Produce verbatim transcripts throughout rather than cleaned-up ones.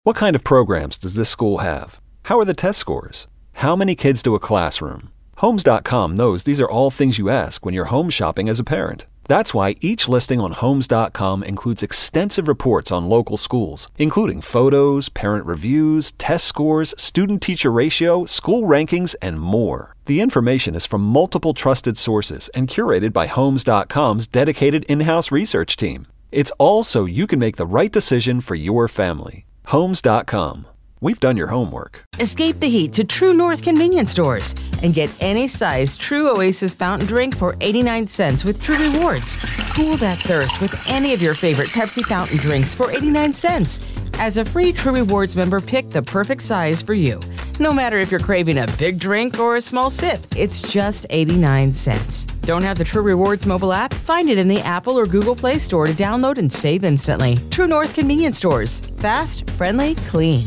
What kind of programs does this school have? How are the test scores? How many kids do a classroom? Homes dot com knows these are all things you ask when you're home shopping as a parent. That's why each listing on Homes dot com includes extensive reports on local schools, including photos, parent reviews, test scores, student-teacher ratio, school rankings, and more. The information is from multiple trusted sources and curated by Homes dot com's dedicated in-house research team. It's all so you can make the right decision for your family. Homes dot com. We've done your homework. Escape the heat to True North convenience stores and get any size True Oasis fountain drink for eighty-nine cents with True Rewards. Cool that thirst with any of your favorite Pepsi fountain drinks for eighty-nine cents. As a free True Rewards member, pick the perfect size for you. No matter if you're craving a big drink or a small sip, it's just eighty-nine cents. Don't have the True Rewards mobile app? Find it in the Apple or Google Play Store to download and save instantly. True North convenience stores. Fast, friendly, clean.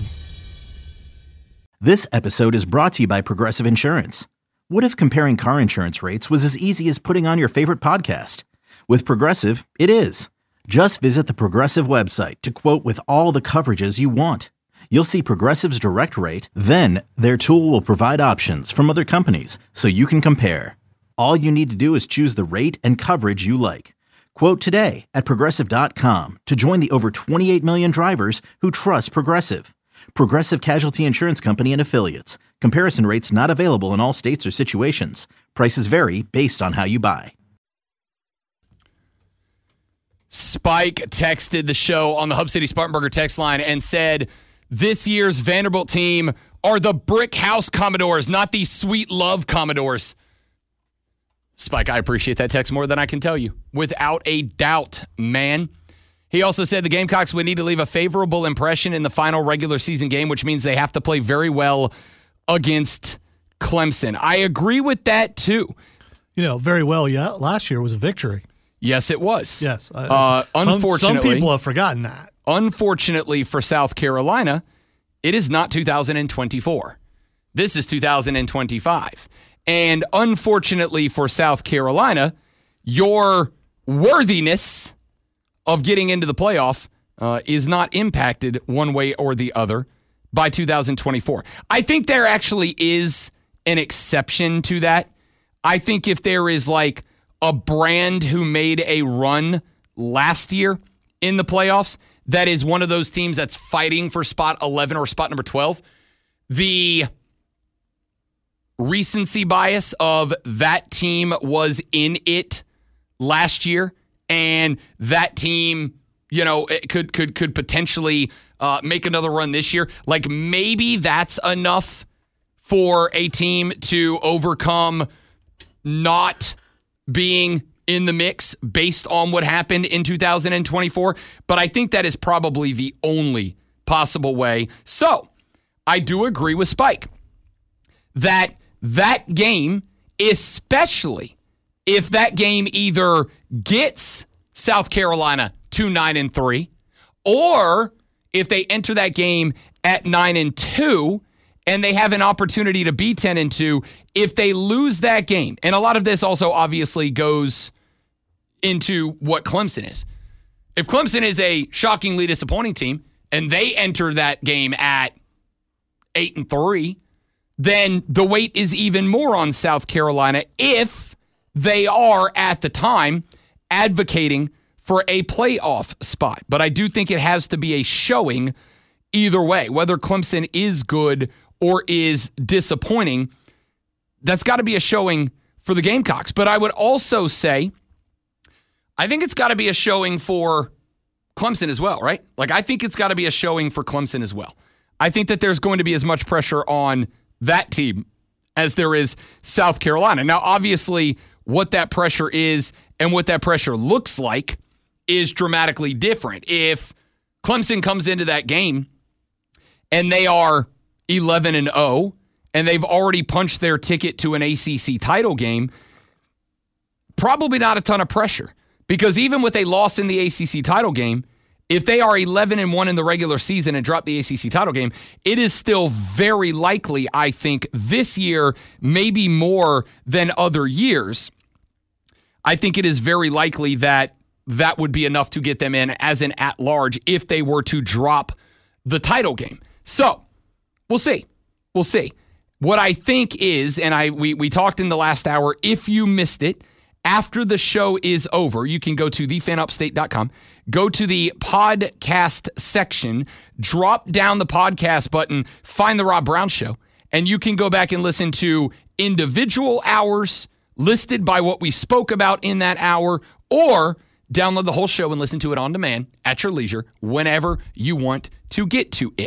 This episode is brought to you by Progressive Insurance. What if comparing car insurance rates was as easy as putting on your favorite podcast? With Progressive, it is. Just visit the Progressive website to quote with all the coverages you want. You'll see Progressive's direct rate, then their tool will provide options from other companies so you can compare. All you need to do is choose the rate and coverage you like. Quote today at Progressive dot com to join the over twenty-eight million drivers who trust Progressive. Progressive Casualty Insurance Company and Affiliates. Comparison rates not available in all states or situations. Prices vary based on how you buy. Spike texted the show on the Hub City Spartanburger text line and said, this year's Vanderbilt team are the Brick House Commodores, not the Sweet Love Commodores. Spike, I appreciate that text more than I can tell you. Without a doubt, man. He also said the Gamecocks would need to leave a favorable impression in the final regular season game, which means they have to play very well against Clemson. I agree with that, too. You know, very well, yeah. Last year was a victory. Yes, it was. Yes. Uh, some, unfortunately, some people have forgotten that. Unfortunately for South Carolina, it is not two thousand twenty-four. This is two thousand twenty-five. And unfortunately for South Carolina, your worthiness of getting into the playoff uh, is not impacted one way or the other by two thousand twenty-four. I think there actually is an exception to that. I think if there is like a brand who made a run last year in the playoffs that is one of those teams that's fighting for spot eleven or spot number twelve, the recency bias of that team was in it last year, and that team, you know, it could could could potentially uh, make another run this year. Like maybe that's enough for a team to overcome not being in the mix based on what happened in two thousand twenty-four. But I think that is probably the only possible way. So I do agree with Spike that that game, especially if that game either gets South Carolina to nine and three, or if they enter that game at nine and two and they have an opportunity to be ten and two, if they lose that game, and a lot of this also obviously goes into what Clemson is. If Clemson is a shockingly disappointing team and they enter that game at eight and three, then the weight is even more on South Carolina if they are at the time advocating for a playoff spot. But I do think it has to be a showing either way, whether Clemson is good or is disappointing. That's got to be a showing for the Gamecocks. But I would also say, I think it's got to be a showing for Clemson as well, right? Like, I think it's got to be a showing for Clemson as well. I think that there's going to be as much pressure on that team as there is South Carolina. Now, obviously, what that pressure is and what that pressure looks like is dramatically different. If Clemson comes into that game and they are eleven and oh and they've already punched their ticket to an A C C title game, probably not a ton of pressure. Because even with a loss in the A C C title game, if they are eleven and one in the regular season and drop the A C C title game, it is still very likely, I think, this year, maybe more than other years, I think it is very likely that that would be enough to get them in as an at-large if they were to drop the title game. So we'll see. We'll see. What I think is, and I we, we talked in the last hour, if you missed it, after the show is over, you can go to the fan upstate dot com, go to the podcast section, drop down the podcast button, find the Rob Brown Show, and you can go back and listen to individual hours listed by what we spoke about in that hour, or download the whole show and listen to it on demand at your leisure whenever you want to get to it.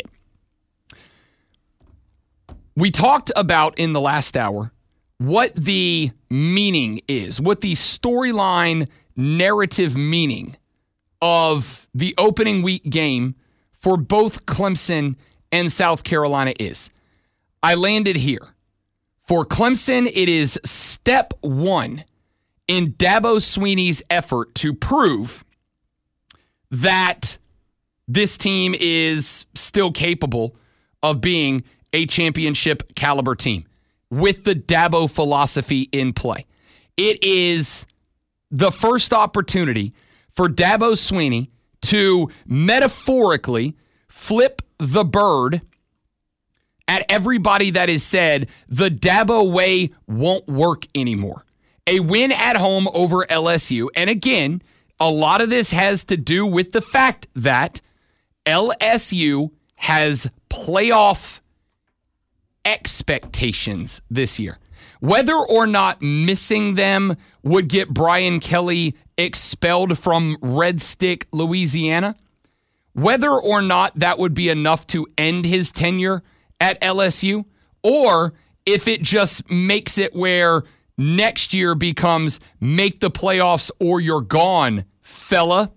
We talked about in the last hour what the meaning is, what the storyline narrative meaning of the opening week game for both Clemson and South Carolina is. I landed here. For Clemson, it is step one in Dabo Swinney's effort to prove that this team is still capable of being a championship caliber team with the Dabo philosophy in play. It is the first opportunity for Dabo Swinney to metaphorically flip the bird at everybody that has said the Dabo way won't work anymore. A win at home over L S U. And again, a lot of this has to do with the fact that L S U has playoff expectations this year. Whether or not missing them would get Brian Kelly expelled from Red Stick, Louisiana, whether or not that would be enough to end his tenure at L S U, or if it just makes it where next year becomes make the playoffs or you're gone, fella.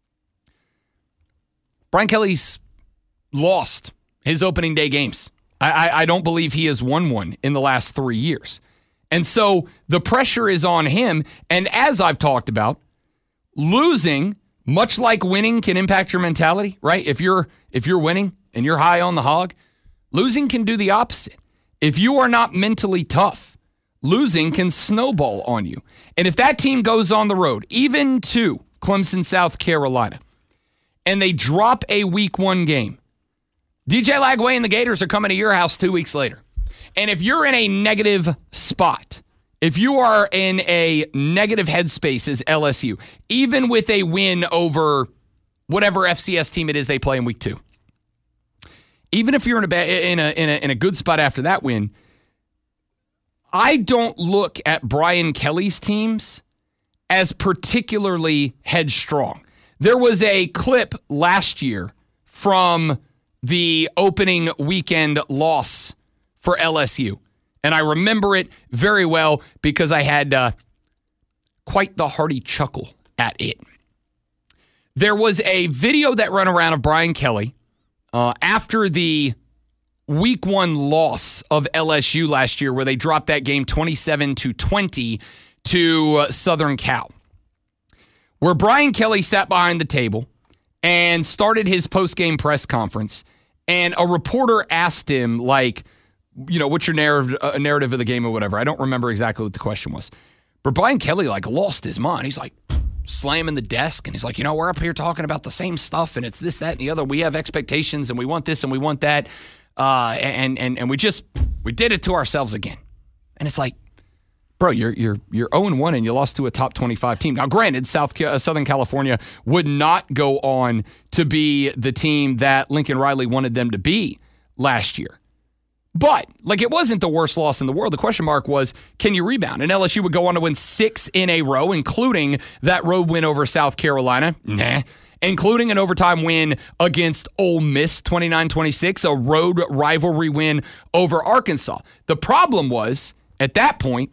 Brian Kelly's lost his opening day games. I, I, I don't believe he has won one in the last three years. And so the pressure is on him. And as I've talked about, losing, much like winning, can impact your mentality, right? If you're if you're winning and you're high on the hog, losing can do the opposite. If you are not mentally tough, losing can snowball on you. And if that team goes on the road, even to Clemson, South Carolina, and they drop a week one game, D J Lagway and the Gators are coming to your house two weeks later. And if you're in a negative spot, if you are in a negative headspace as L S U, even with a win over whatever F C S team it is they play in week two, even if you're in a, ba- in a, in a, in a good spot after that win, I don't look at Brian Kelly's teams as particularly headstrong. There was a clip last year from the opening weekend loss for L S U. And I remember it very well because I had uh, quite the hearty chuckle at it. There was a video that ran around of Brian Kelly uh, after the week one loss of L S U last year, where they dropped that game twenty-seven to twenty to uh, Southern Cal, where Brian Kelly sat behind the table and started his post-game press conference. And a reporter asked him, like, you know, what's your narrative, uh, narrative of the game or whatever. I don't remember exactly what the question was. But Brian Kelly, like, lost his mind. He's like slamming the desk. And he's like, you know, we're up here talking about the same stuff. And it's this, that, and the other. We have expectations and we want this and we want that. Uh, and, and, and we just, we did it to ourselves again. And it's like, bro, you're you're you're oh and one and you lost to a top twenty-five team. Now, granted, South uh, Southern California would not go on to be the team that Lincoln Riley wanted them to be last year. But, like, it wasn't the worst loss in the world. The question mark was, can you rebound? And L S U would go on to win six in a row, including that road win over South Carolina. Nah. Including an overtime win against Ole Miss, twenty-nine twenty-six, a road rivalry win over Arkansas. The problem was, at that point,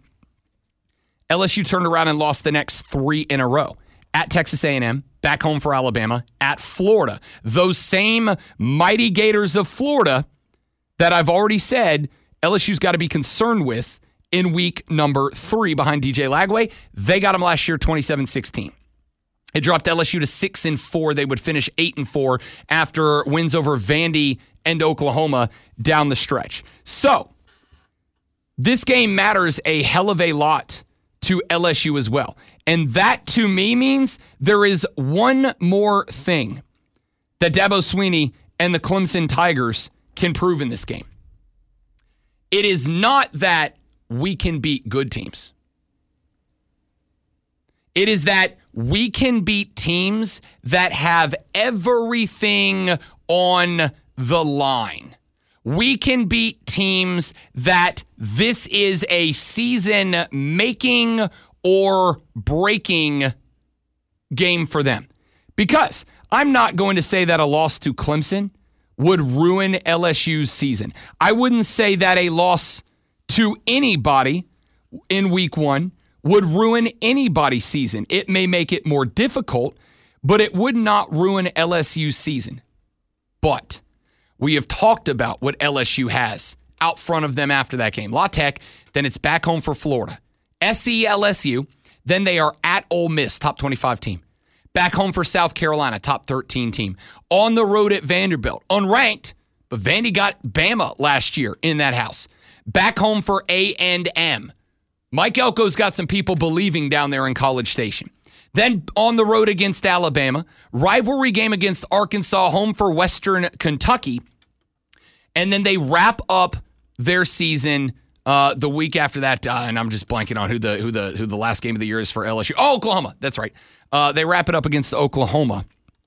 L S U turned around and lost the next three in a row. At Texas A and M, back home for Alabama, at Florida. Those same mighty Gators of Florida that I've already said L S U's got to be concerned with in week number three behind D J Lagway. They got them last year, twenty-seven sixteen. It dropped L S U to six and four. They would finish eight and four after wins over Vandy and Oklahoma down the stretch. So, this game matters a hell of a lot to L S U as well. And that, to me, means there is one more thing that Dabo Swinney and the Clemson Tigers can prove in this game. It is not that we can beat good teams. It is that we can beat teams that have everything on the line. We can beat teams that this is a season-making or breaking game for them. Because I'm not going to say that a loss to Clemson would ruin L S U's season. I wouldn't say that a loss to anybody in week one would ruin anybody's season. It may make it more difficult, but it would not ruin L S U's season. But we have talked about what L S U has out front of them after that game. La Tech, then it's back home for Florida. S E L S U, then they are at Ole Miss, top twenty-five team. Back home for South Carolina, top thirteen team. On the road at Vanderbilt, unranked, but Vandy got Bama last year in that house. Back home for A and M. Mike Elko's got some people believing down there in College Station. Then on the road against Alabama, rivalry game against Arkansas, home for Western Kentucky. And then they wrap up their season uh, the week after that, uh, and I'm just blanking on who the who the who the last game of the year is for L S U. Oh, Oklahoma. That's right. Uh, they wrap it up against Oklahoma.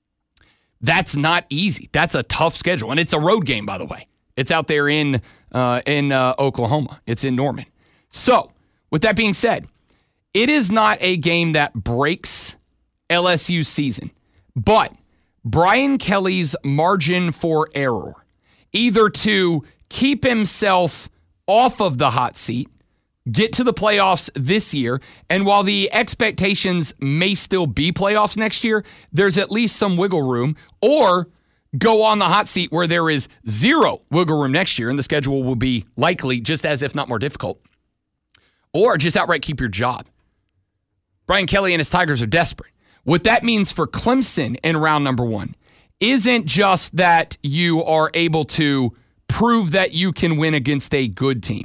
That's not easy. That's a tough schedule, and it's a road game, by the way. It's out there in uh, in uh, Oklahoma. It's in Norman. So, with that being said, it is not a game that breaks L S U's season, but Brian Kelly's margin for error, either to keep himself off of the hot seat, get to the playoffs this year, and while the expectations may still be playoffs next year, there's at least some wiggle room, or go on the hot seat where there is zero wiggle room next year, and the schedule will be likely just as if not more difficult, or just outright keep your job. Brian Kelly and his Tigers are desperate. What that means for Clemson in round number one isn't just that you are able to prove that you can win against a good team.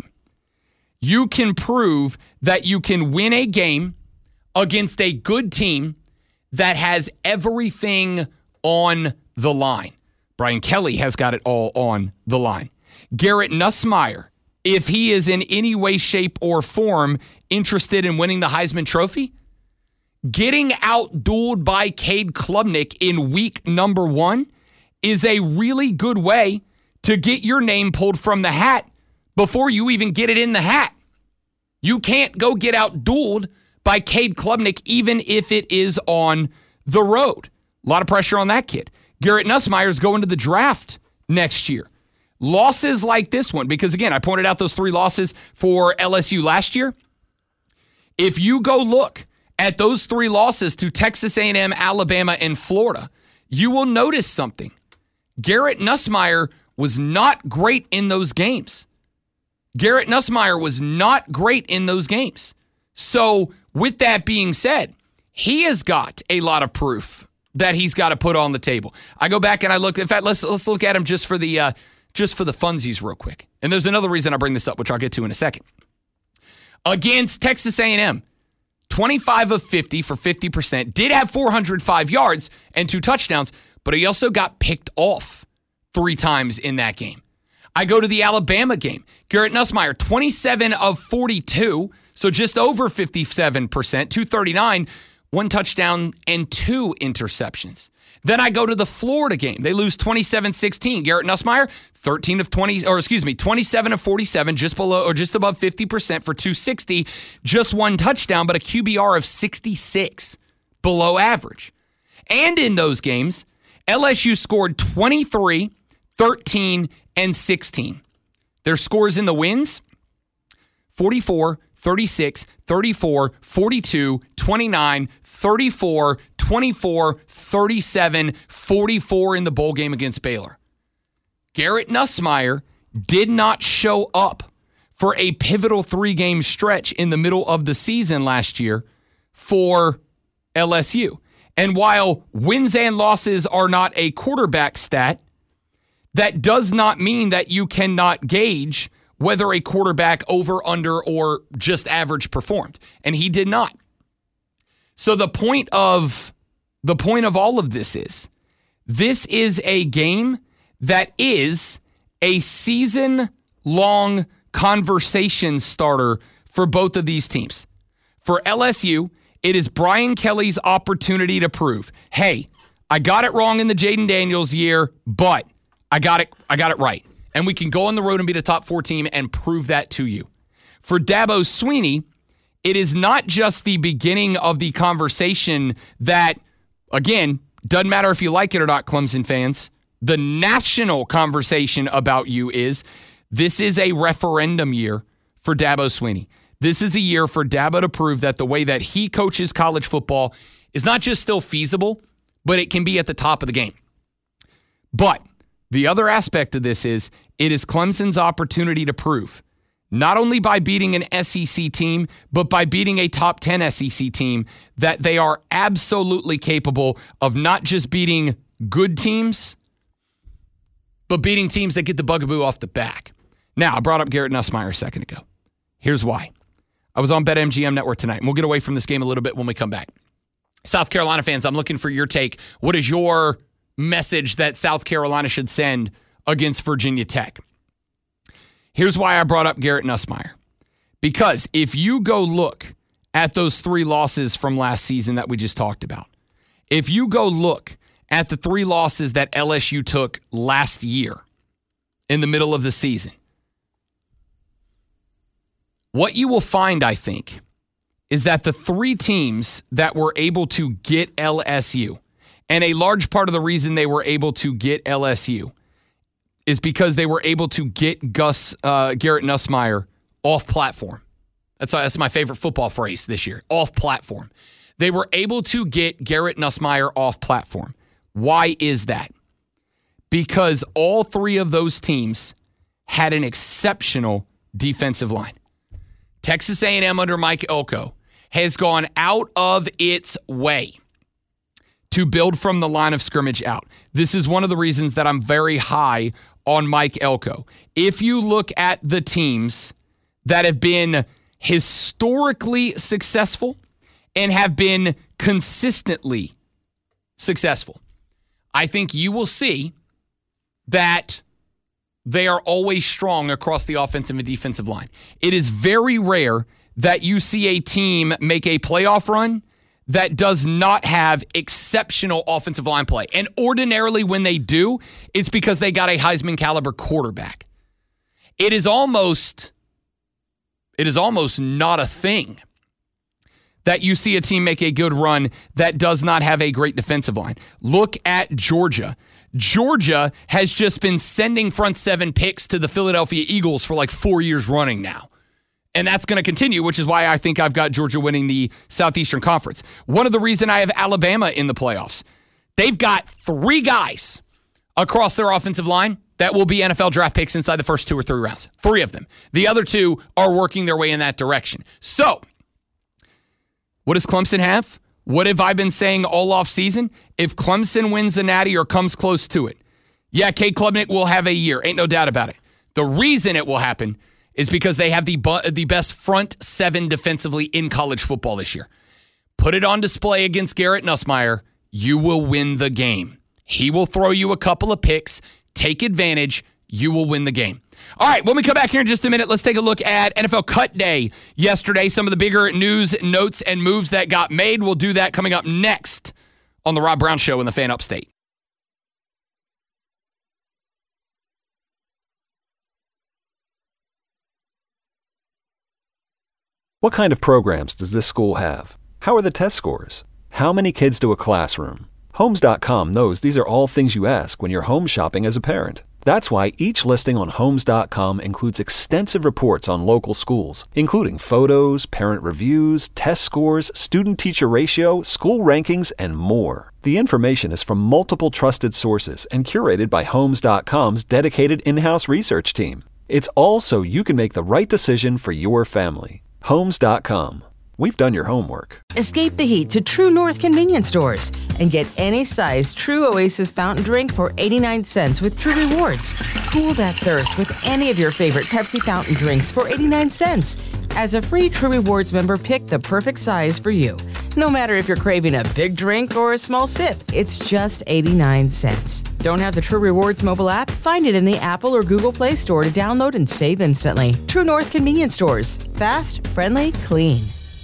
You can prove that you can win a game against a good team that has everything on the line. Brian Kelly has got it all on the line. Garrett Nussmeier, if he is in any way, shape, or form interested in winning the Heisman Trophy, getting out-dueled by Cade Klubnik in week number one is a really good way to get your name pulled from the hat before you even get it in the hat. You can't go get out-dueled by Cade Klubnik even if it is on the road. A lot of pressure on that kid. Garrett Nussmeier is going to the draft next year. Losses like this one, because again, I pointed out those three losses for L S U last year. If you go look at those three losses to Texas A and M, Alabama, and Florida, you will notice something. Garrett Nussmeier was not great in those games. Garrett Nussmeier was not great in those games. So with that being said, he has got a lot of proof that he's got to put on the table. I go back and I look. In fact, let's let's look at him just for the uh, just for the funsies real quick. And there's another reason I bring this up, which I'll get to in a second. Against Texas A and M, twenty-five of fifty for fifty percent. Did have four hundred five yards and two touchdowns, but he also got picked off three times in that game. I go to the Alabama game. Garrett Nussmeier, twenty-seven of forty-two, so just over fifty-seven percent, two thirty-nine, one touchdown and two interceptions. Then I go to the Florida game. They lose twenty-seven sixteen. Garrett Nussmeier, thirteen of twenty, or excuse me, twenty-seven of forty-seven, just below or just above fifty percent for two sixty, just one touchdown, but a Q B R of sixty-six, below average. And in those games, L S U scored twenty-three, thirteen, and sixteen. Their scores in the wins, forty-four, thirty-six, thirty-four, forty-two, twenty-nine, thirty-four, twenty-four, thirty-seven, forty-four in the bowl game against Baylor. Garrett Nussmeier did not show up for a pivotal three-game stretch in the middle of the season last year for L S U. And while wins and losses are not a quarterback stat, that does not mean that you cannot gauge whether a quarterback over, under, or just average performed. And he did not. So the point of the point of all of this is, this is a game that is a season-long conversation starter for both of these teams. For L S U, it is Brian Kelly's opportunity to prove, hey, I got it wrong in the Jaden Daniels year, but I got it I got it right. And we can go on the road and be the top four team and prove that to you. For Dabo Swinney, it is not just the beginning of the conversation that, again, doesn't matter if you like it or not, Clemson fans. The national conversation about you is this is a referendum year for Dabo Swinney. This is a year for Dabo to prove that the way that he coaches college football is not just still feasible, but it can be at the top of the game. But the other aspect of this is it is Clemson's opportunity to prove, not only by beating an S E C team, but by beating a top ten S E C team, that they are absolutely capable of not just beating good teams, but beating teams that get the bugaboo off the back. Now, I brought up Garrett Nussmeier a second ago. Here's why. I was on BetMGM Network tonight, and we'll get away from this game a little bit when we come back. South Carolina fans, I'm looking for your take. What is your message that South Carolina should send against Virginia Tech? Here's why I brought up Garrett Nussmeier. Because if you go look at those three losses from last season that we just talked about, if you go look at the three losses that L S U took last year in the middle of the season, what you will find, I think, is that the three teams that were able to get L S U, and a large part of the reason they were able to get L S U is because they were able to get Gus uh, Garrett Nussmeier off platform. That's, that's my favorite football phrase this year, off platform. They were able to get Garrett Nussmeier off platform. Why is that? Because all three of those teams had an exceptional defensive line. Texas A and M under Mike Elko has gone out of its way to build from the line of scrimmage out. This is one of the reasons that I'm very high on Mike Elko. If you look at the teams that have been historically successful and have been consistently successful, I think you will see that they are always strong across the offensive and defensive line. It is very rare that you see a team make a playoff run that does not have exceptional offensive line play. And ordinarily when they do, it's because they got a Heisman caliber quarterback. It is almost, it is almost not a thing that you see a team make a good run that does not have a great defensive line. Look at Georgia. Georgia has just been sending front seven picks to the Philadelphia Eagles for like four years running now. And that's going to continue, which is why I think I've got Georgia winning the Southeastern Conference. One of the reasons I have Alabama in the playoffs, they've got three guys across their offensive line that will be N F L draft picks inside the first two or three rounds. Three of them. The other two are working their way in that direction. So, what does Clemson have? What have I been saying all offseason? If Clemson wins the Natty or comes close to it, yeah, Cade Klubnik will have a year. Ain't no doubt about it. The reason it will happen is because they have the bu- the best front seven defensively in college football this year. Put it on display against Garrett Nussmeier. You will win the game. He will throw you a couple of picks. Take advantage. You will win the game. All right, when we come back here in just a minute, let's take a look at N F L Cut Day yesterday. Some of the bigger news, notes, and moves that got made. We'll do that coming up next on The Rob Brown Show in the Fan Upstate. What kind of programs does this school have? How are the test scores? How many kids do a classroom? Homes dot com knows these are all things you ask when you're home shopping as a parent. That's why each listing on Homes dot com includes extensive reports on local schools, including photos, parent reviews, test scores, student-teacher ratio, school rankings, and more. The information is from multiple trusted sources and curated by Homes dot com's dedicated in-house research team. It's all so you can make the right decision for your family. Homes dot com. We've done your homework. Escape the heat to True North convenience stores and get any size True Oasis fountain drink for eighty-nine cents with True Rewards. Cool that thirst with any of your favorite Pepsi fountain drinks for eighty-nine cents. As a free True Rewards member, pick the perfect size for you. No matter if you're craving a big drink or a small sip, it's just eighty-nine cents. Don't have the True Rewards mobile app? Find it in the Apple or Google Play Store to download and save instantly. True North Convenience Stores. Fast, friendly, clean.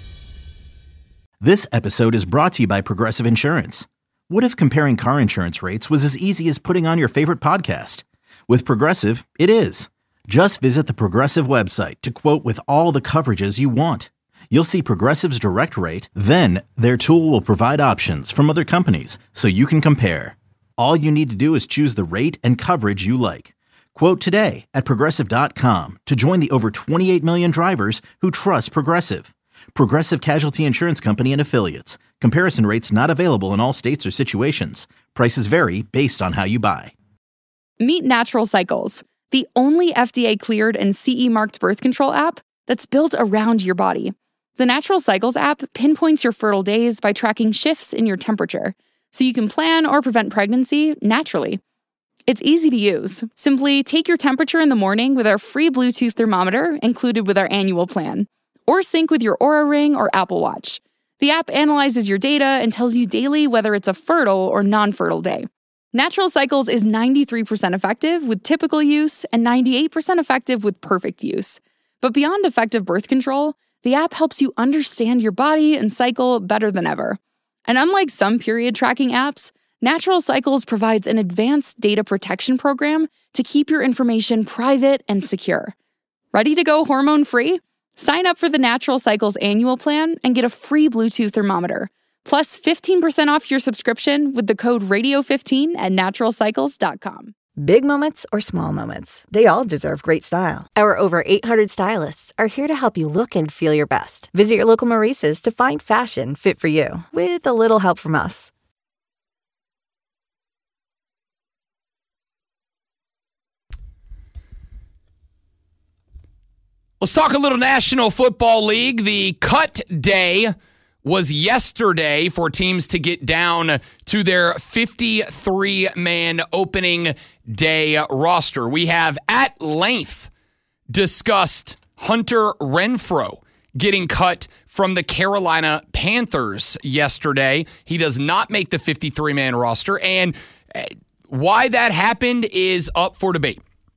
This episode is brought to you by Progressive Insurance. What if comparing car insurance rates was as easy as putting on your favorite podcast? With Progressive, it is. Just visit the Progressive website to quote with all the coverages you want. You'll see Progressive's direct rate, then their tool will provide options from other companies so you can compare. All you need to do is choose the rate and coverage you like. Quote today at Progressive dot com to join the over twenty-eight million drivers who trust Progressive. Progressive Casualty Insurance Company and Affiliates. Comparison rates not available in all states or situations. Prices vary based on how you buy. Meet Natural Cycles, the only F D A-cleared and C E-marked birth control app that's built around your body. The Natural Cycles app pinpoints your fertile days by tracking shifts in your temperature, so you can plan or prevent pregnancy naturally. It's easy to use. Simply take your temperature in the morning with our free Bluetooth thermometer included with our annual plan, or sync with your Oura Ring or Apple Watch. The app analyzes your data and tells you daily whether it's a fertile or non-fertile day. Natural Cycles is ninety-three percent effective with typical use and ninety-eight percent effective with perfect use. But beyond effective birth control, the app helps you understand your body and cycle better than ever. And unlike some period tracking apps, Natural Cycles provides an advanced data protection program to keep your information private and secure. Ready to go hormone-free? Sign up for the Natural Cycles annual plan and get a free Bluetooth thermometer, plus fifteen percent off your subscription with the code radio fifteen at natural cycles dot com. Big moments or small moments, they all deserve great style. Our over eight hundred stylists are here to help you look and feel your best. Visit your local Maurice's to find fashion fit for you, with a little help from us. Let's talk a little National Football League. The cut day was yesterday for teams to get down to their fifty-three man opening day roster. We have at length discussed Hunter Renfrow getting cut from the Carolina Panthers yesterday. He does not make the fifty-three man roster, and why that happened is up for debate.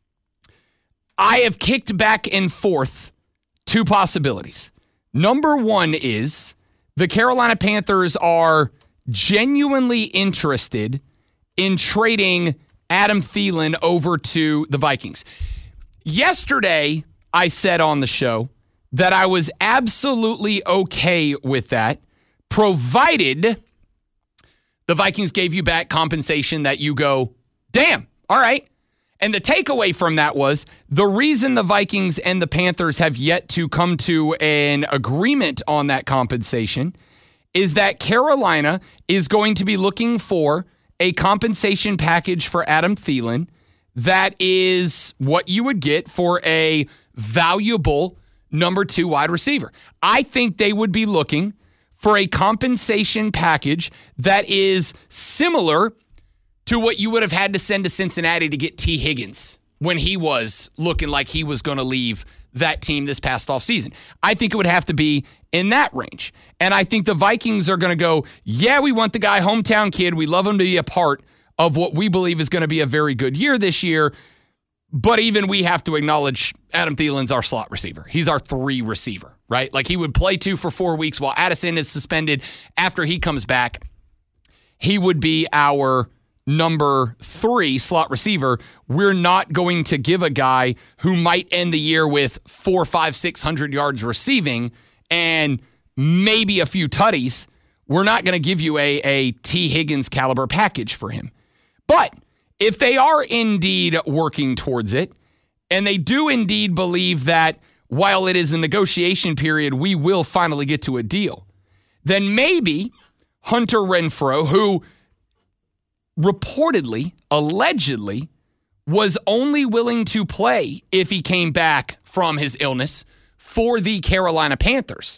I have kicked back and forth two possibilities. Number one is the Carolina Panthers are genuinely interested in trading Adam Thielen over to the Vikings. Yesterday, I said on the show that I was absolutely okay with that, provided the Vikings gave you back compensation that you go, damn, all right. And the takeaway from that was the reason the Vikings and the Panthers have yet to come to an agreement on that compensation is that Carolina is going to be looking for a compensation package for Adam Thielen that is what you would get for a valuable number two wide receiver. I think they would be looking for a compensation package that is similar to what you would have had to send to Cincinnati to get T. Higgins when he was looking like he was going to leave that team this past offseason. I think it would have to be in that range. And I think the Vikings are going to go, yeah, we want the guy, hometown kid. We love him to be a part of what we believe is going to be a very good year this year. But even we have to acknowledge Adam Thielen's our slot receiver. He's our three receiver, right? Like he would play two for four weeks while Addison is suspended. After he comes back, he would be our number three slot receiver. We're not going to give a guy who might end the year with four, five, six hundred yards receiving and maybe a few tutties. We're not going to give you a, a T. Higgins caliber package for him. But if they are indeed working towards it, and they do indeed believe that while it is a negotiation period, we will finally get to a deal, then maybe Hunter Renfrow, who reportedly, allegedly, was only willing to play if he came back from his illness for the Carolina Panthers.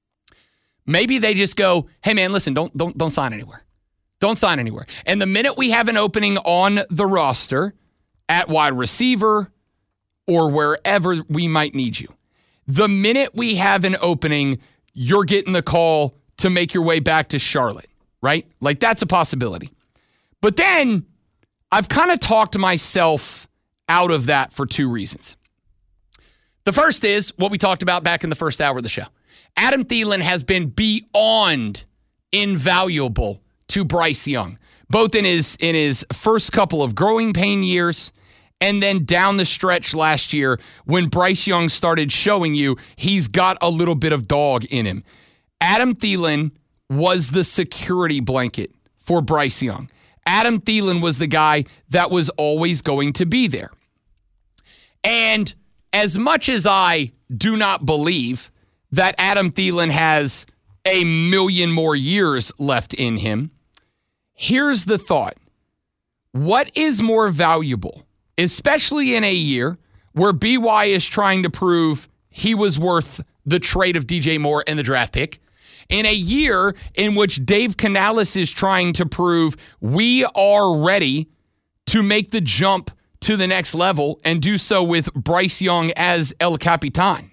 Maybe they just go, hey man, listen, don't don't don't sign anywhere. Don't sign anywhere. And the minute we have an opening on the roster at wide receiver or wherever we might need you, the minute we have an opening, you're getting the call to make your way back to Charlotte, right? Like, that's a possibility. But then I've kind of talked myself out of that for two reasons. The first is what we talked about back in the first hour of the show. Adam Thielen has been beyond invaluable to Bryce Young, both in his in his first couple of growing pain years and then down the stretch last year when Bryce Young started showing you he's got a little bit of dog in him. Adam Thielen was the security blanket for Bryce Young. Adam Thielen was the guy that was always going to be there. And as much as I do not believe that Adam Thielen has a million more years left in him, here's the thought. What is more valuable, especially in a year where B Y is trying to prove he was worth the trade of D J Moore and the draft pick, in a year in which Dave Canales is trying to prove we are ready to make the jump to the next level and do so with Bryce Young as El Capitan?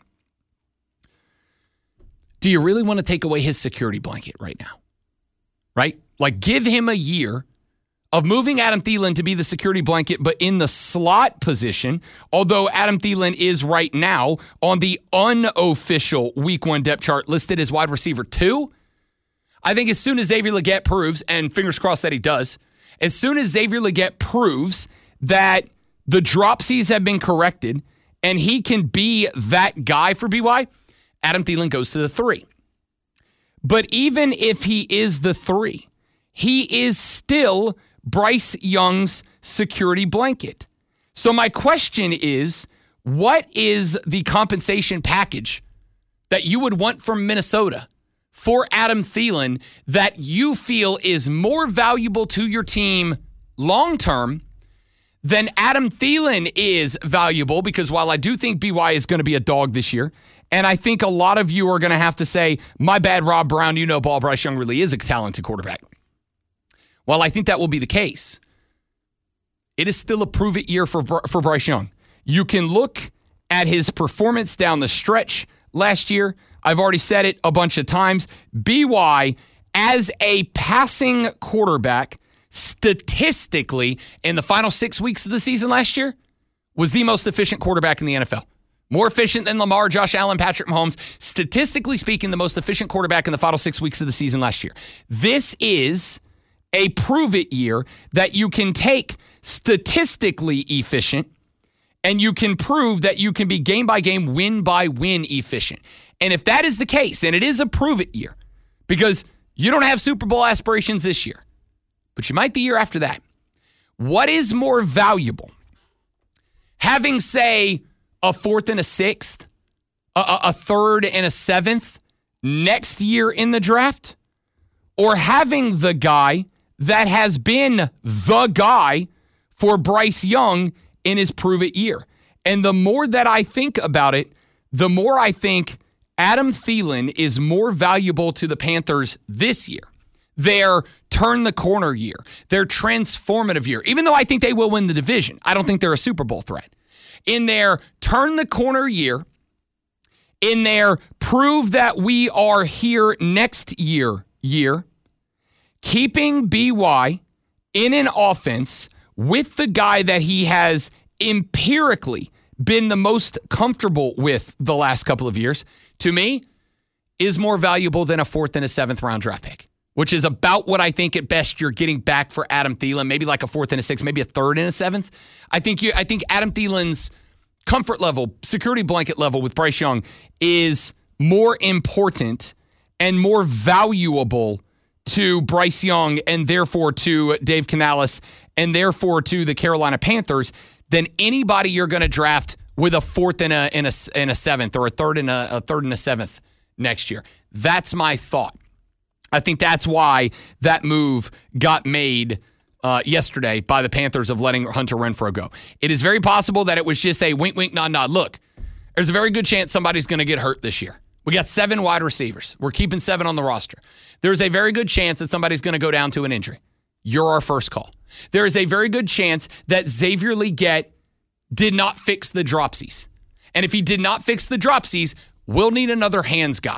Do you really want to take away his security blanket right now? Right? Like, give him a year of moving Adam Thielen to be the security blanket, but in the slot position, although Adam Thielen is right now on the unofficial week one depth chart listed as wide receiver two. I think as soon as Xavier Legette proves, and fingers crossed that he does, as soon as Xavier Legette proves that the dropsies have been corrected and he can be that guy for B Y, Adam Thielen goes to the three. But even if he is the three, he is still Bryce Young's security blanket. So my question is, what is the compensation package that you would want from Minnesota for Adam Thielen that you feel is more valuable to your team long-term than Adam Thielen is valuable? Because while I do think B Y is going to be a dog this year, and I think a lot of you are going to have to say, my bad, Rob Brown, you know ball, Bryce Young really is a talented quarterback. Well, I think that will be the case. It is still a prove-it year for, for Bryce Young. You can look at his performance down the stretch last year. I've already said it a bunch of times. B Y, as a passing quarterback, statistically, in the final six weeks of the season last year, was the most efficient quarterback in the N F L. More efficient than Lamar, Josh Allen, Patrick Mahomes. Statistically speaking, the most efficient quarterback in the final six weeks of the season last year. This is a prove-it year that you can take statistically efficient and you can prove that you can be game-by-game, win-by-win efficient. And if that is the case, and it is a prove-it year, because you don't have Super Bowl aspirations this year, but you might the year after that, what is more valuable? Having, say, a fourth and a sixth, a, a third and a seventh next year in the draft, or having the guy that has been the guy for Bryce Young in his prove-it year? And the more that I think about it, the more I think Adam Thielen is more valuable to the Panthers this year. Their turn-the-corner year, their transformative year, even though I think they will win the division. I don't think they're a Super Bowl threat. In their turn-the-corner year, in their prove that we are here next year year, keeping B Y in an offense with the guy that he has empirically been the most comfortable with the last couple of years, to me, is more valuable than a fourth and a seventh round draft pick, which is about what I think at best you're getting back for Adam Thielen, maybe like a fourth and a sixth, maybe a third and a seventh. I think you, I think Adam Thielen's comfort level, security blanket level with Bryce Young is more important and more valuable to Bryce Young and therefore to Dave Canales and therefore to the Carolina Panthers than anybody you're going to draft with a fourth and a, and a, and a seventh or a third and a, a third and a seventh next year. That's my thought. I think that's why that move got made uh, yesterday by the Panthers of letting Hunter Renfrow go. It is very possible that it was just a wink, wink, nod, nod. Look, there's a very good chance somebody's going to get hurt this year. We got seven wide receivers. We're keeping seven on the roster. There's a very good chance that somebody's going to go down to an injury. You're our first call. There is a very good chance that Xavier Legette did not fix the dropsies. And if he did not fix the dropsies, we'll need another hands guy.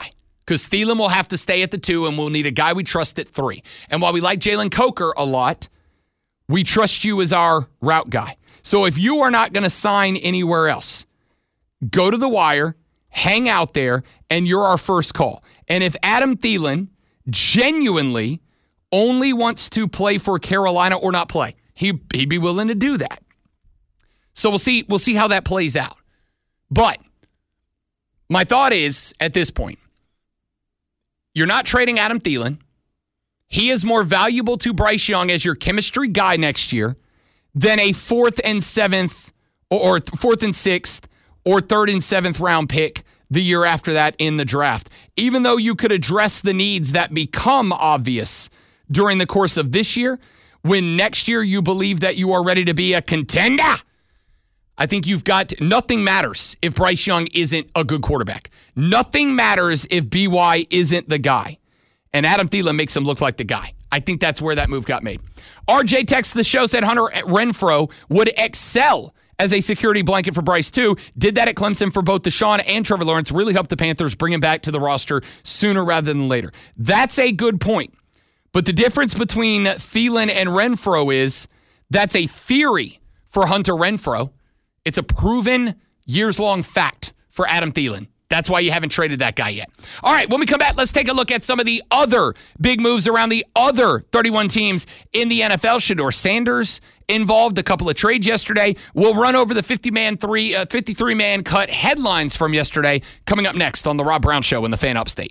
because Thielen will have to stay at the two, and we'll need a guy we trust at three. And while we like Jalen Coker a lot, we trust you as our route guy. So if you are not going to sign anywhere else, go to the wire, hang out there, and you're our first call. And if Adam Thielen genuinely only wants to play for Carolina or not play, he, he'd be willing to do that. So we'll see, we'll see how that plays out. But my thought is, at this point, you're not trading Adam Thielen. He is more valuable to Bryce Young as your chemistry guy next year than a fourth and seventh or, or fourth and sixth or third and seventh round pick the year after that in the draft. Even though you could address the needs that become obvious during the course of this year, when next year you believe that you are ready to be a contender, I think you've got, nothing matters if Bryce Young isn't a good quarterback. Nothing matters if B Y isn't the guy. And Adam Thielen makes him look like the guy. I think that's where that move got made. R J texts the show, said Hunter Renfrow would excel as a security blanket for Bryce too. Did that at Clemson for both Deshaun and Trevor Lawrence. Really helped the Panthers bring him back to the roster sooner rather than later. That's a good point. But the difference between Thielen and Renfrow is that's a theory for Hunter Renfrow. It's a proven years-long fact for Adam Thielen. That's why you haven't traded that guy yet. All right, when we come back, let's take a look at some of the other big moves around the other thirty-one teams in the N F L. Shedeur Sanders involved, a couple of trades yesterday. We'll run over the fifty-man three, uh, fifty-three-man cut headlines from yesterday coming up next on The Rob Brown Show in the Fan Upstate.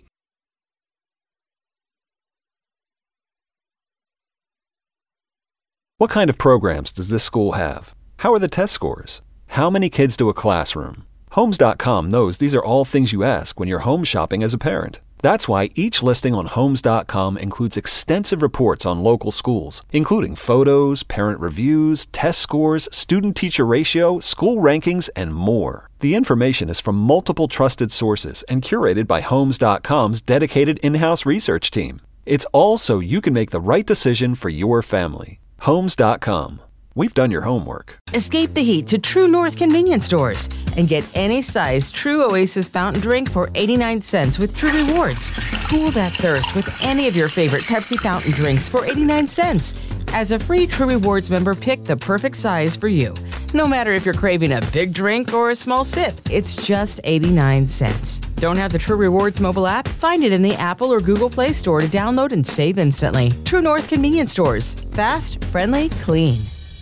What kind of programs does this school have? How are the test scores? How many kids do a classroom? Homes dot com knows these are all things you ask when you're home shopping as a parent. That's why each listing on Homes dot com includes extensive reports on local schools, including photos, parent reviews, test scores, student-teacher ratio, school rankings, and more. The information is from multiple trusted sources and curated by Homes dot com's dedicated in-house research team. It's all so you can make the right decision for your family. Homes dot com. We've done your homework. Escape the heat to True North convenience stores and get any size True Oasis fountain drink for eighty-nine cents with True Rewards. Cool that thirst with any of your favorite Pepsi fountain drinks for eighty-nine cents. As a free True Rewards member, pick the perfect size for you. No matter if you're craving a big drink or a small sip, it's just eighty-nine cents. Don't have the True Rewards mobile app? Find it in the Apple or Google Play Store to download and save instantly. True North convenience stores. Fast, friendly, clean.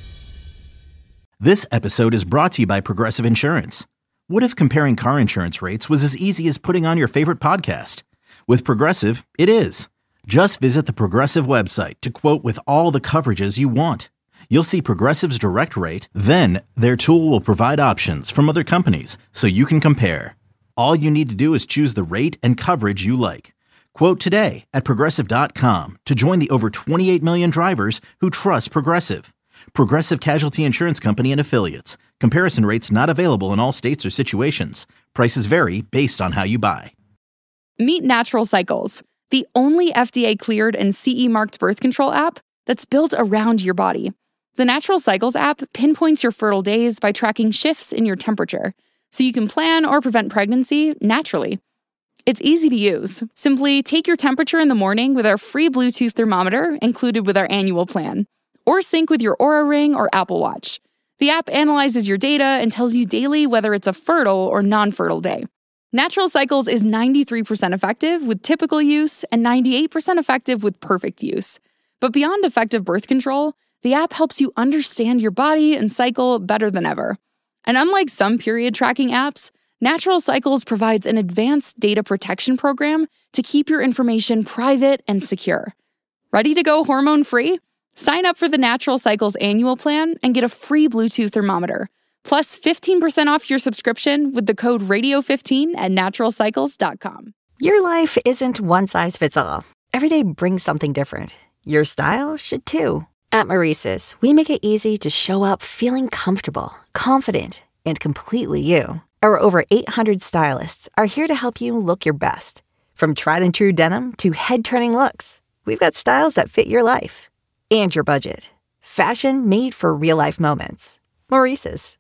This episode is brought to you by Progressive Insurance. What if comparing car insurance rates was as easy as putting on your favorite podcast? With Progressive, it is. Just visit the Progressive website to quote with all the coverages you want. You'll see Progressive's direct rate, then their tool will provide options from other companies so you can compare. All you need to do is choose the rate and coverage you like. Quote today at Progressive dot com to join the over twenty-eight million drivers who trust Progressive. Progressive Casualty Insurance Company and Affiliates. Comparison rates not available in all states or situations. Prices vary based on how you buy. Meet Natural Cycles, the only F D A-cleared and C E marked birth control app that's built around your body. The Natural Cycles app pinpoints your fertile days by tracking shifts in your temperature, so you can plan or prevent pregnancy naturally. It's easy to use. Simply take your temperature in the morning with our free Bluetooth thermometer included with our annual plan, or sync with your Oura Ring or Apple Watch. The app analyzes your data and tells you daily whether it's a fertile or non-fertile day. Natural Cycles is ninety-three percent effective with typical use and ninety-eight percent effective with perfect use. But beyond effective birth control, the app helps you understand your body and cycle better than ever. And unlike some period tracking apps, Natural Cycles provides an advanced data protection program to keep your information private and secure. Ready to go hormone-free? Sign up for the Natural Cycles annual plan and get a free Bluetooth thermometer, plus fifteen percent off your subscription with the code radio fifteen at natural cycles dot com. Your life isn't one size fits all. Every day brings something different. Your style should too. At Maurice's, we make it easy to show up feeling comfortable, confident, and completely you. Our over eight hundred stylists are here to help you look your best. From tried and true denim to head-turning looks, we've got styles that fit your life and your budget. Fashion made for real-life moments. Maurice's.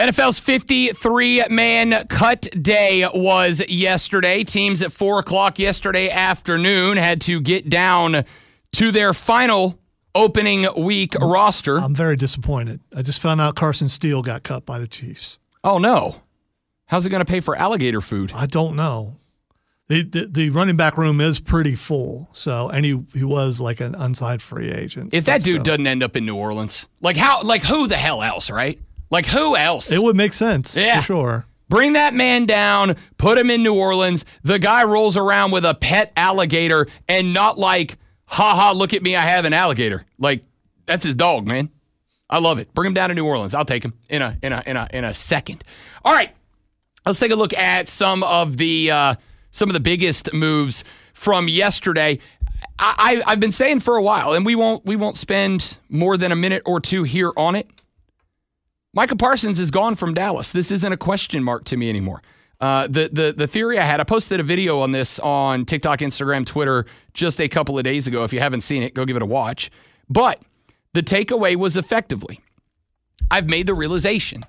N F L's fifty-three man cut day was yesterday. Teams at four o'clock yesterday afternoon had to get down to their final opening week roster. I'm very disappointed. I just found out Carson Steele got cut by the Chiefs. Oh, no. How's it going to pay for alligator food? I don't know. The, the the running back room is pretty full, so and he, he was like an unsigned free agent. If that dude still. doesn't end up in New Orleans, like how, like who the hell else, right? Like who else? It would make sense, yeah. for sure. Bring that man down, put him in New Orleans. The guy rolls around with a pet alligator and not like, ha ha, look at me, I have an alligator. Like, that's his dog, man. I love it. Bring him down to New Orleans. I'll take him in a in a in a in a second. All right. Let's take a look at some of the uh, some of the biggest moves from yesterday. I, I I've been saying for a while, and we won't we won't spend more than a minute or two here on it. Micah Parsons is gone from Dallas. This isn't a question mark to me anymore. Uh, the the the theory I had, I posted a video on this on TikTok, Instagram, Twitter just a couple of days ago. If you haven't seen it, go give it a watch. But the takeaway was effectively, I've made the realization.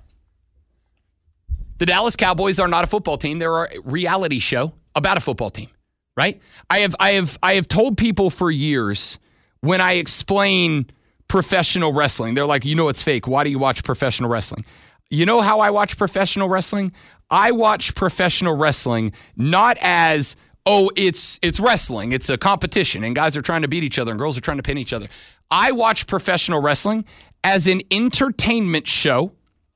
The Dallas Cowboys are not a football team. They're a reality show about a football team, right? I have I have I have told people for years when I explain professional wrestling, they're like, you know it's fake. Why do you watch professional wrestling? You know how I watch professional wrestling? I watch professional wrestling not as, oh, it's it's wrestling. It's a competition, and guys are trying to beat each other, and girls are trying to pin each other. I watch professional wrestling as an entertainment show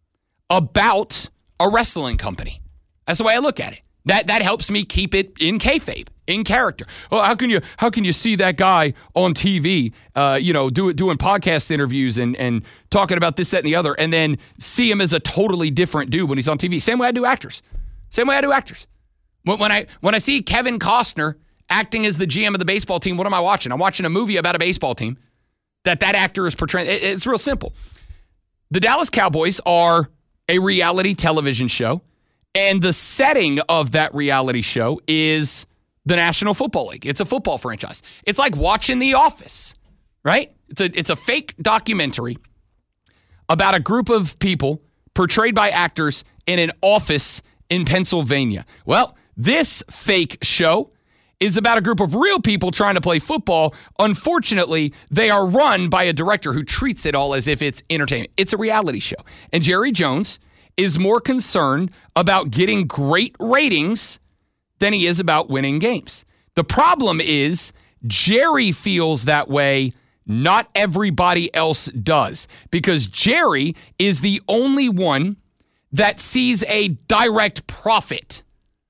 about a wrestling company. That's the way I look at it. That that helps me keep it in kayfabe, in character. Well, how can you how can you see that guy on T V, uh, you know, do, doing podcast interviews and and talking about this, that, and the other, and then see him as a totally different dude when he's on T V? Same way I do actors. Same way I do actors. When, when I when I see Kevin Costner acting as the G M of the baseball team, what am I watching? I'm watching a movie about a baseball team that that actor is portraying. It, it's real simple. The Dallas Cowboys are a reality television show. And the setting of that reality show is the National Football League. It's a football franchise. It's like watching The Office, right? It's a it's a fake documentary about a group of people portrayed by actors in an office in Pennsylvania. Well, this fake show is about a group of real people trying to play football. Unfortunately, they are run by a director who treats it all as if it's entertainment. It's a reality show. And Jerry Jones is more concerned about getting great ratings than he is about winning games. The problem is Jerry feels that way. Not everybody else does, because Jerry is the only one that sees a direct profit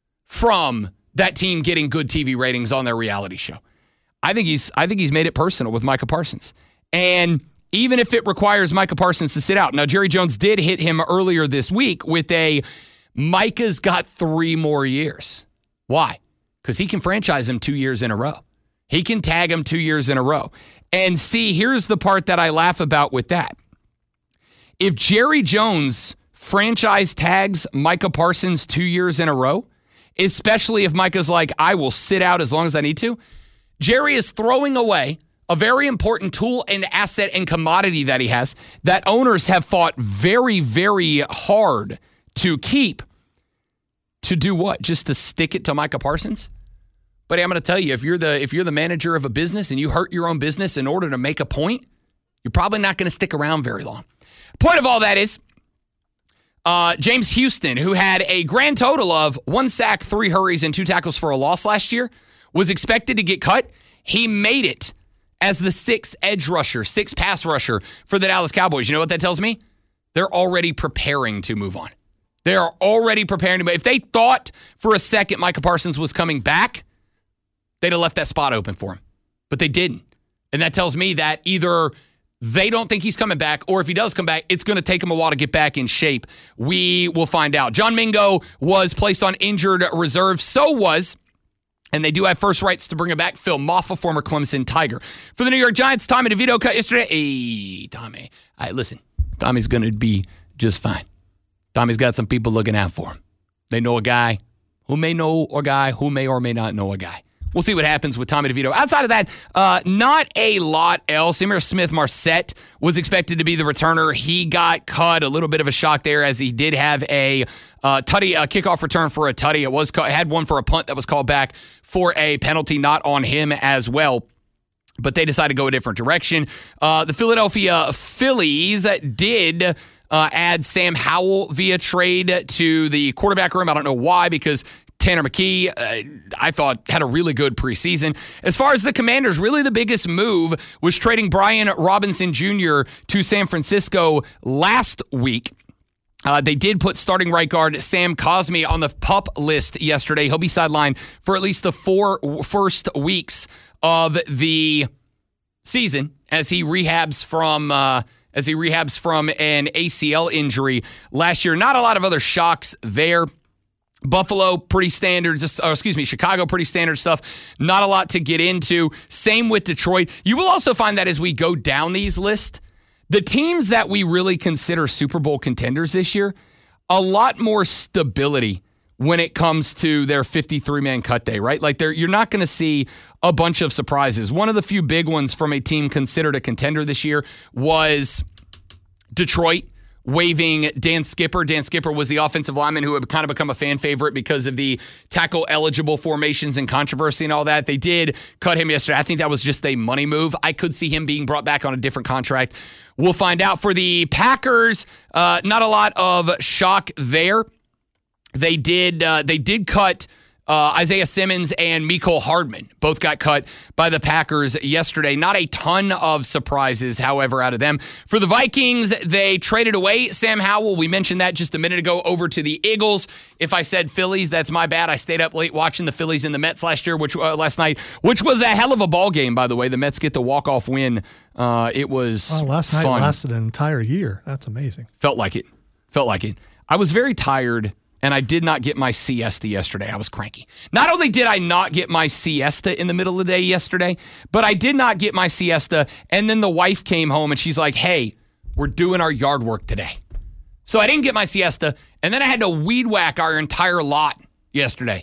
from that team getting good T V ratings on their reality show. I think he's I think he's made it personal with Micah Parsons. And even if it requires Micah Parsons to sit out. Now, Jerry Jones did hit him earlier this week with a, Micah's got three more years. Why? Because he can franchise him two years in a row. He can tag him two years in a row. And see, here's the part that I laugh about with that. If Jerry Jones franchise tags Micah Parsons two years in a row, especially if Micah's like, I will sit out as long as I need to, Jerry is throwing away a very important tool and asset and commodity that he has that owners have fought very, very hard to keep. To do what? Just to stick it to Micah Parsons? But I'm going to tell you, if you're the if you're the manager of a business and you hurt your own business in order to make a point, you're probably not going to stick around very long. Point of all that is, uh, James Houston, who had a grand total of one sack, three hurries, and two tackles for a loss last year, was expected to get cut. He made it as the sixth edge rusher, sixth pass rusher for the Dallas Cowboys. You know what that tells me? They're already preparing to move on. They are already preparing to move. If they thought for a second Micah Parsons was coming back, they'd have left that spot open for him. But they didn't. And that tells me that either they don't think he's coming back, or if he does come back, it's going to take him a while to get back in shape. We will find out. John Mingo was placed on injured reserve. So was, and they do have first rights to bring him back, Phil Maffa, former Clemson Tiger. For the New York Giants, Tommy DeVito cut yesterday. Hey, Tommy. All right, listen. Tommy's going to be just fine. Tommy's got some people looking out for him. They know a guy who may know a guy who may or may not know a guy. we'll see what happens with Tommy DeVito. Outside of that, uh, not a lot else. Ihmir Smith-Marsette was expected to be the returner. He got cut. A little bit of a shock there as he did have a uh, tutty, a kickoff return for a tutty. It was had one for a punt that was called back for a penalty, not on him as well. But they decided to go a different direction. Uh, the Philadelphia Phillies did uh, add Sam Howell via trade to the quarterback room. I don't know why, because Tanner McKee, uh, I thought, had a really good preseason. As far as the Commanders, really the biggest move was trading Brian Robinson Junior to San Francisco last week. Uh, they did put starting right guard Sam Cosmi on the PUP list yesterday. He'll be sidelined for at least the four first weeks of the season as he rehabs from uh, as he rehabs from an A C L injury last year. Not a lot of other shocks there. Buffalo, pretty standard. Just, oh, excuse me, Chicago, pretty standard stuff. Not a lot to get into. Same with Detroit. You will also find that as we go down these lists, the teams that we really consider Super Bowl contenders this year, a lot more stability when it comes to their fifty-three man cut day, right? Like you're not going to see a bunch of surprises. One of the few big ones from a team considered a contender this year was Detroit waiving Dan Skipper. Dan Skipper was the offensive lineman who had kind of become a fan favorite because of the tackle-eligible formations and controversy and all that. They did cut him yesterday. I think that was just a money move. I could see him being brought back on a different contract. We'll find out. For the Packers, uh, not a lot of shock there. They did uh, they did cut uh, Isaiah Simmons and Mecole Hardman. Both got cut by the Packers yesterday. Not a ton of surprises, however, out of them. For the Vikings, they traded away Sam Howell. We mentioned that just a minute ago, over to the Eagles. If I said Phillies, that's my bad. I stayed up late watching the Phillies and the Mets last year, which uh, last night, which was a hell of a ball game, by the way. The Mets get the walk-off win. Uh, it was well, last night fun. Lasted an entire year. That's amazing. Felt like it. Felt like it. I was very tired, and I did not get my siesta yesterday. I was cranky. Not only did I not get my siesta in the middle of the day yesterday, but I did not get my siesta, and then the wife came home, and she's like, hey, we're doing our yard work today. So I didn't get my siesta, and then I had to weed whack our entire lot yesterday.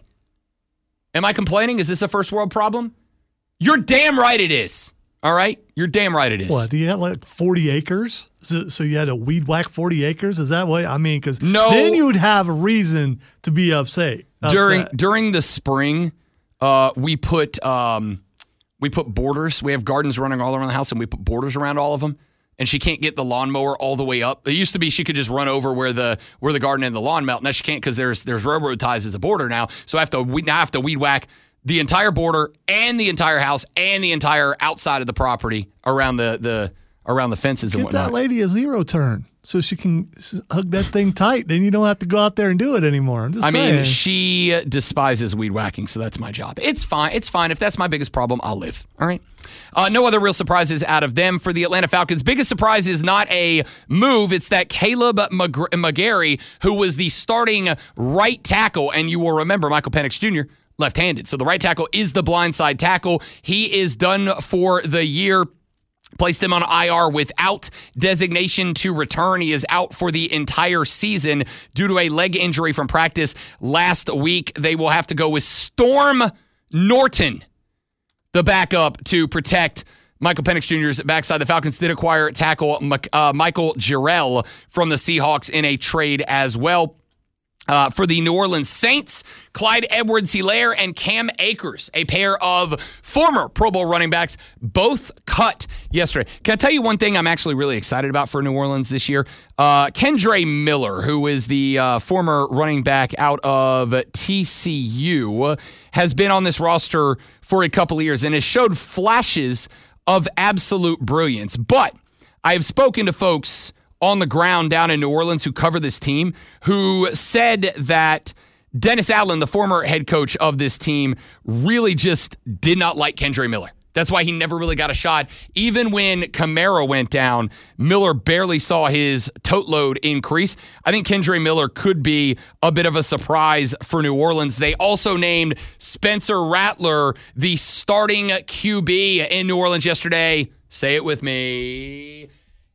Am I complaining? Is this a first world problem? You're damn right it is. All right? You're damn right it is. What, do you have like forty acres? So, so you had to weed whack forty acres? Is that what? I mean, because no, then you would have a reason to be upset. upset. During during the spring, uh, we put um, we put borders. We have gardens running all around the house, and we put borders around all of them. And she can't get the lawnmower all the way up. It used to be she could just run over where the where the garden and the lawn melt. Now she can't because there's there's railroad ties as a border now. So I have to we now have to weed whack the entire border and the entire house and the entire outside of the property around the the around the fences and Get whatnot. That lady a zero turn so she can hug that thing tight. Then you don't have to go out there and do it anymore. I'm just I saying. mean, she despises weed whacking, so that's my job. It's fine. It's fine. If that's my biggest problem, I'll live. All right. Uh, no other real surprises out of them. For the Atlanta Falcons, biggest surprise is not a move. It's that Caleb McGarry, who was the starting right tackle, and you will remember Michael Penix Junior left-handed. So the right tackle is the blindside tackle. He is done for the year. Placed him on I R without designation to return. He is out for the entire season due to a leg injury from practice last week. They will have to go with Storm Norton, the backup, to protect Michael Penix Junior's backside. The Falcons did acquire tackle uh, Michael Jarrell from the Seahawks in a trade as well. Uh, for the New Orleans Saints, Clyde Edwards-Helaire and Cam Akers, a pair of former Pro Bowl running backs, both cut yesterday. Can I tell you one thing I'm actually really excited about for New Orleans this year? Uh, Kendre Miller, who is the uh, former running back out of T C U, has been on this roster for a couple of years and has showed flashes of absolute brilliance. But I have spoken to folks on the ground down in New Orleans who cover this team, who said that Dennis Allen, the former head coach of this team, really just did not like Kendre Miller. That's why he never really got a shot. Even when Kamara went down, Miller barely saw his tote load increase. I think Kendre Miller could be a bit of a surprise for New Orleans. They also named Spencer Rattler the starting Q B in New Orleans yesterday. Say it with me.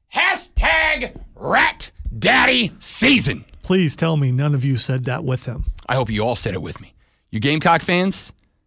Hashtag Rat Daddy Season. Please tell me none of you said that with him. I hope you all said it with me. You Gamecock fans,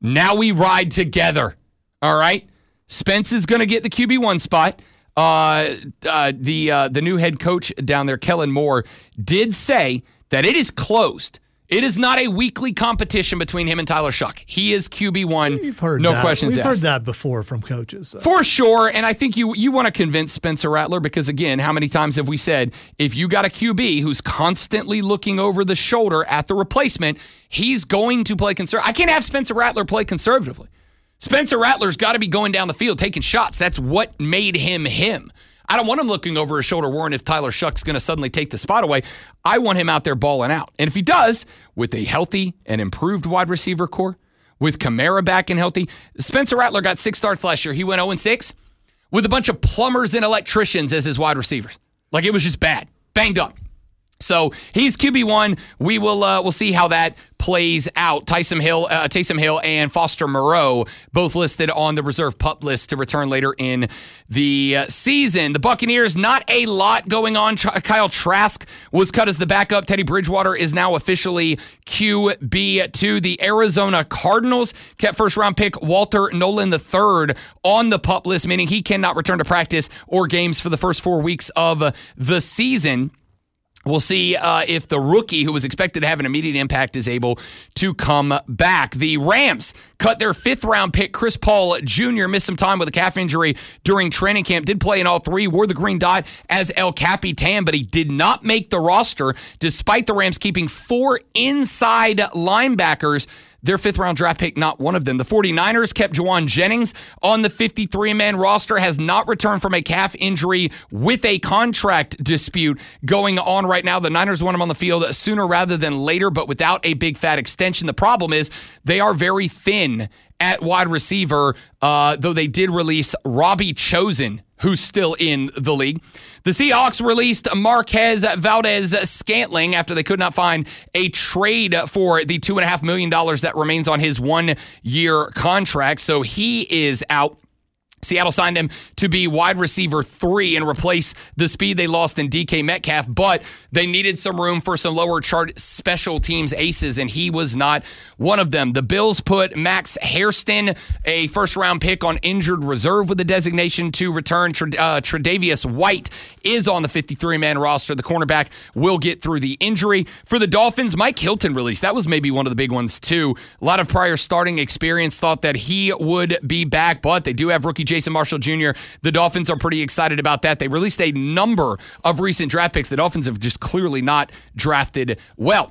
Now we ride together. All right? Spence is going to get the Q B one spot. Uh, uh, the uh, the new head coach down there, Kellen Moore, did say that it is closed. It is not a weekly competition between him and Tyler Shuck. He is Q B one. We've heard no that. questions We've asked. heard that before from coaches. So. For sure, and I think you you want to convince Spencer Rattler because, again, how many times have we said, if you got a Q B who's constantly looking over the shoulder at the replacement, he's going to play conservative. I can't have Spencer Rattler play conservatively. Spencer Rattler's got to be going down the field, taking shots. That's what made him him. I don't want him looking over his shoulder, worrying if Tyler Shuck's going to suddenly take the spot away. I want him out there balling out. And if he does, with a healthy and improved wide receiver core, with Kamara back and healthy, Spencer Rattler got six starts last year. He went oh and six with a bunch of plumbers and electricians as his wide receivers. Like, it was just bad. Banged up. So he's Q B one. We will uh, we'll see how that plays out. Taysom Hill, uh, Taysom Hill and Foster Moreau both listed on the reserve pup list to return later in the uh, season. The Buccaneers, not a lot going on. Ch- Kyle Trask was cut as the backup. Teddy Bridgewater is now officially Q B two. The Arizona Cardinals kept first-round pick Walter Nolan the third on the pup list, meaning he cannot return to practice or games for the first four weeks of the season. We'll see uh, if the rookie, who was expected to have an immediate impact, is able to come back. The Rams cut their fifth-round pick, Chris Paul Junior Missed some time with a calf injury during training camp. Did play in all three, wore the green dot as El Capitan, but he did not make the roster, despite the Rams keeping four inside linebackers. Their fifth-round draft pick, not one of them. The 49ers kept Juwan Jennings on the fifty-three man roster, has not returned from a calf injury with a contract dispute going on right now. The Niners want him on the field sooner rather than later, but without a big fat extension. The problem is they are very thin at wide receiver, uh, though they did release Robbie Chosen, who's still in the league. The Seahawks released Marquez Valdez-Scantling after they could not find a trade for the two point five million dollars that remains on his one-year contract, so he is out. Seattle signed him to be wide receiver three and replace the speed they lost in D K Metcalf, but they needed some room for some lower chart special teams aces, and he was not one of them. The Bills put Max Hairston, a first-round pick, on injured reserve with the designation to return. Uh, Tre'Davious White is on the fifty-three man roster. The cornerback will get through the injury. For the Dolphins, Mike Hilton released. That was maybe one of the big ones, too. A lot of prior starting experience, thought that he would be back, but they do have rookie Jason Marshall Junior The Dolphins are pretty excited about that. They released a number of recent draft picks. The Dolphins have just clearly not drafted well.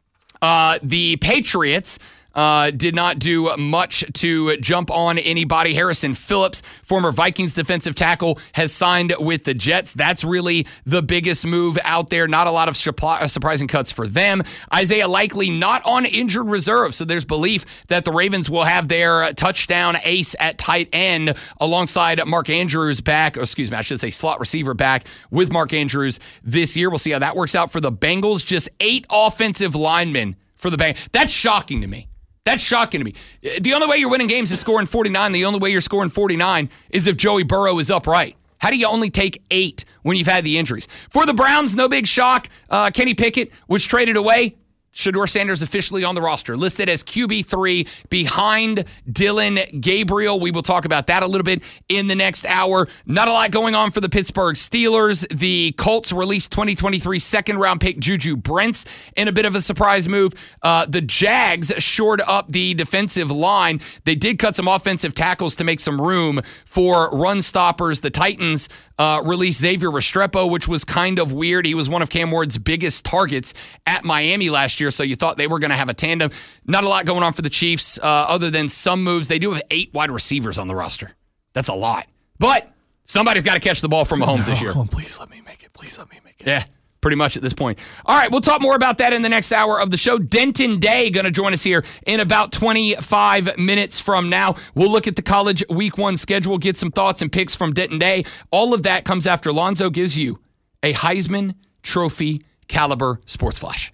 Uh, the Patriots Uh, did not do much to jump on anybody. Harrison Phillips, former Vikings defensive tackle, has signed with the Jets. That's really the biggest move out there. Not a lot of surprising cuts for them. Isaiah Likely not on injured reserve, so there's belief that the Ravens will have their touchdown ace at tight end alongside Mark Andrews back, or excuse me, I should say slot receiver back with Mark Andrews this year. We'll see how that works out for the Bengals. Just eight offensive linemen for the Bengals. That's shocking to me. That's shocking to me. The only way you're winning games is scoring forty-nine. The only way you're scoring forty-nine is if Joey Burrow is upright. How do you only take eight when you've had the injuries? For the Browns, no big shock. Uh, Kenny Pickett was traded away. Shedeur Sanders officially on the roster, listed as Q B three behind Dillon Gabriel. We will talk about that a little bit in the next hour. Not a lot going on for the Pittsburgh Steelers. The Colts released twenty twenty-three second-round pick Juju Brents in a bit of a surprise move. Uh, the Jags shored up the defensive line. They did cut some offensive tackles to make some room for run stoppers. The Titans uh, released Xavier Restrepo, which was kind of weird. He was one of Cam Ward's biggest targets at Miami last year, so you thought they were going to have a tandem. Not a lot going on for the Chiefs uh, other than some moves. They do have eight wide receivers on the roster. That's a lot. But somebody's got to catch the ball from Mahomes no, this year. Come on, please let me make it. Please let me make it. Yeah, pretty much at this point. All right, we'll talk more about that in the next hour of the show. Denton Day going to join us here in about twenty-five minutes from now. We'll look at the college week one schedule, get some thoughts and picks from Denton Day. All of that comes after Lonzo gives you a Heisman Trophy caliber sports flash.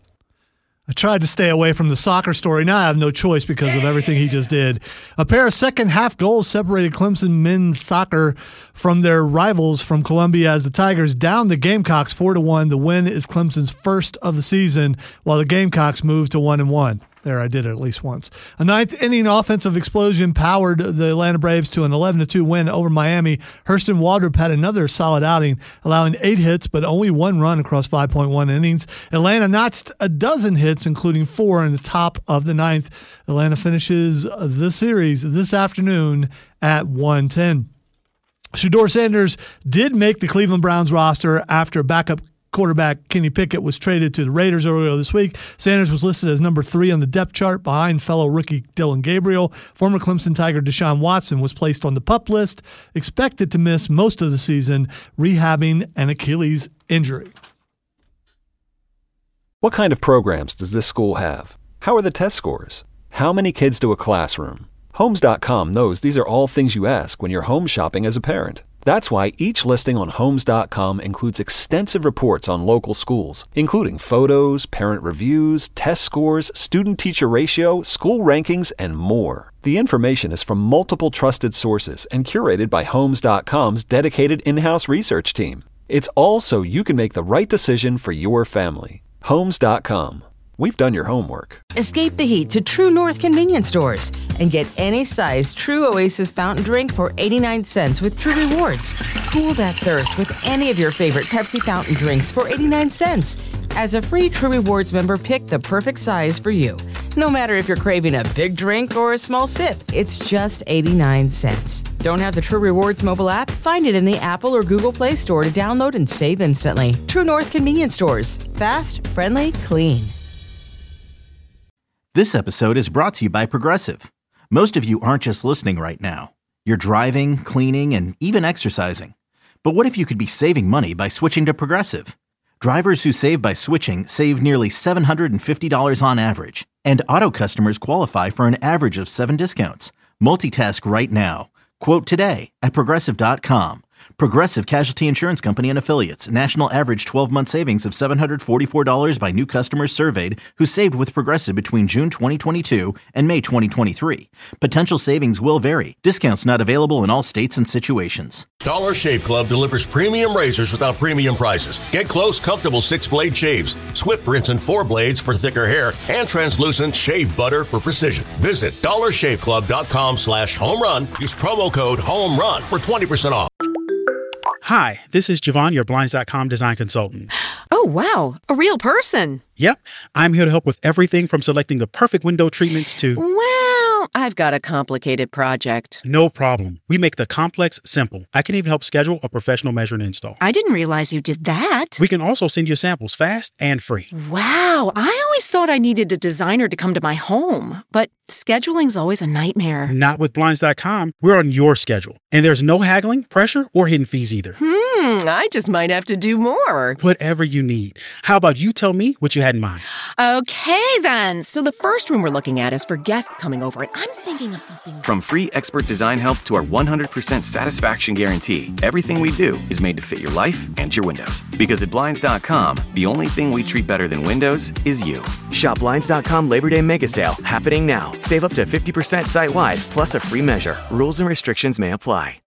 I tried to stay away from the soccer story. Now I have no choice because of everything he just did. A pair of second-half goals separated Clemson men's soccer from their rivals from Columbia as the Tigers down the Gamecocks four to one. The win is Clemson's first of the season, while the Gamecocks move to one and one. There, I did it at least once. A ninth inning offensive explosion powered the Atlanta Braves to an eleven to two win over Miami. Hurston Waldrop had another solid outing, allowing eight hits but only one run across five point one innings. Atlanta notched a dozen hits, including four in the top of the ninth. Atlanta finishes the series this afternoon at one ten. Shedeur Sanders did make the Cleveland Browns roster after backup quarterback Kenny Pickett was traded to the Raiders earlier this week. Sanders was listed as number three on the depth chart behind fellow rookie Dylan Gabriel. Former Clemson Tiger Deshaun Watson was placed on the PUP list, expected to miss most of the season, rehabbing an Achilles injury. What kind of programs does this school have? How are the test scores? How many kids do a classroom? Homes dot com knows these are all things you ask when you're home shopping as a parent. That's why each listing on Homes dot com includes extensive reports on local schools, including photos, parent reviews, test scores, student-teacher ratio, school rankings, and more. The information is from multiple trusted sources and curated by Homes dot com's dedicated in-house research team. It's all so you can make the right decision for your family. Homes dot com. We've done your homework. Escape the heat to True North convenience stores and get any size True Oasis fountain drink for eighty-nine cents with True Rewards. Cool that thirst with any of your favorite Pepsi fountain drinks for eighty-nine cents. As a free True Rewards member, pick the perfect size for you. No matter if you're craving a big drink or a small sip, it's just eighty-nine cents. Don't have the True Rewards mobile app? Find it in the Apple or Google Play Store to download and save instantly. True North convenience stores. Fast, friendly, clean. This episode is brought to you by Progressive. Most of you aren't just listening right now. You're driving, cleaning, and even exercising. But what if you could be saving money by switching to Progressive? Drivers who save by switching save nearly seven hundred fifty dollars on average. And auto customers qualify for an average of seven discounts. Multitask right now. Quote today at Progressive dot com. Progressive Casualty Insurance Company and Affiliates. National average twelve-month savings of seven hundred forty-four dollars by new customers surveyed who saved with Progressive between June twenty twenty-two and May twenty twenty-three. Potential savings will vary. Discounts not available in all states and situations. Dollar Shave Club delivers premium razors without premium prices. Get close, comfortable six-blade shaves, Swift rinse and four blades for thicker hair, and translucent shave butter for precision. Visit dollar shave club dot com slash home run. Use promo code HOMERUN for twenty percent off. Hi, this is Javon, your Blinds dot com design consultant. Oh, wow. A real person. Yep. I'm here to help with everything from selecting the perfect window treatments to... Well, I've got a complicated project. No problem. We make the complex simple. I can even help schedule a professional measure and install. I didn't realize you did that. We can also send you samples fast and free. Wow. I always thought I needed a designer to come to my home, but scheduling's always a nightmare. Not with Blinds dot com. We're on your schedule. And there's no haggling, pressure, or hidden fees either. Hmm, I just might have to do more. Whatever you need. How about you tell me what you had in mind? Okay, then. So the first room we're looking at is for guests coming over, and I'm thinking of something... From free expert design help to our one hundred percent satisfaction guarantee, everything we do is made to fit your life and your windows. Because at Blinds dot com, the only thing we treat better than windows is you. Shop Blinds dot com Labor Day Mega Sale, happening now. Save up to fifty percent site-wide, plus a free measure. Rules and restrictions may apply.